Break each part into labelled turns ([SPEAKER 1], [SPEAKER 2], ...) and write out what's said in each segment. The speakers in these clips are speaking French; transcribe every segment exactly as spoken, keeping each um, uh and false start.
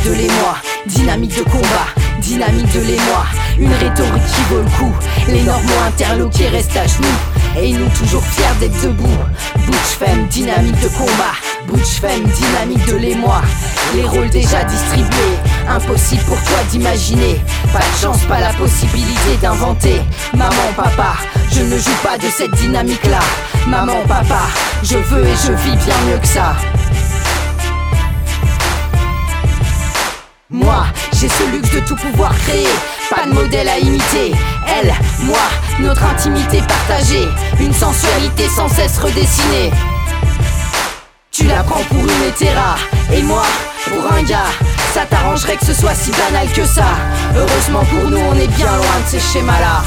[SPEAKER 1] de l'émoi, dynamique de combat, dynamique de l'émoi. Une rhétorique qui vaut le coup, les normaux interloqués restent à genoux, et nous toujours fiers d'être debout. Butch Femme, dynamique de combat, Butch Femme, dynamique de l'émoi. Les rôles déjà distribués, impossible pour toi d'imaginer. Pas de chance, pas la possibilité d'inventer. Maman, papa, je ne joue pas de cette dynamique là. Maman, papa, je veux et je vis bien mieux que ça. Moi, j'ai ce luxe de tout pouvoir créer, pas de modèle à imiter. Elle, moi, notre intimité partagée, une sensualité sans cesse redessinée. Tu la prends pour une hétéra, et moi, pour un gars. Ça t'arrangerait que ce soit si banal que ça. Heureusement pour nous, on est bien loin de ces schémas-là.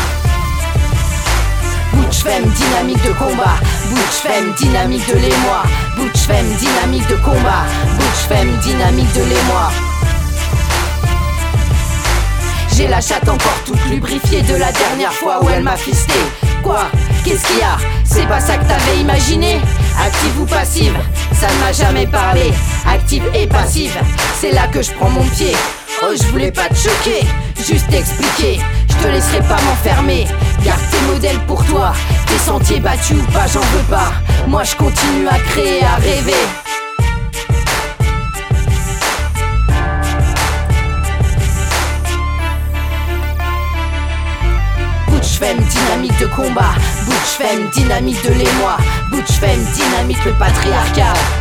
[SPEAKER 1] Butch Femme, dynamique de combat, Butch Femme, dynamique de l'émoi. Butch Femme, dynamique de combat, Butch Femme, dynamique de l'émoi. J'ai la chatte encore toute lubrifiée de la dernière fois où elle m'a fisté. Quoi? Qu'est-ce qu'il y a? C'est pas ça que t'avais imaginé? Active ou passive? Ça ne m'a jamais parlé. Active et passive, c'est là que je prends mon pied. Oh, je voulais pas te choquer, juste t'expliquer. Je te laisserai pas m'enfermer. Garde tes modèles pour toi. Tes sentiers battus ou pas, j'en veux pas. Moi je continue à créer, à rêver. Butch Femme, dynamique de combat, Butch Femme, dynamique de l'émoi. Butch Femme, dynamique le patriarcat.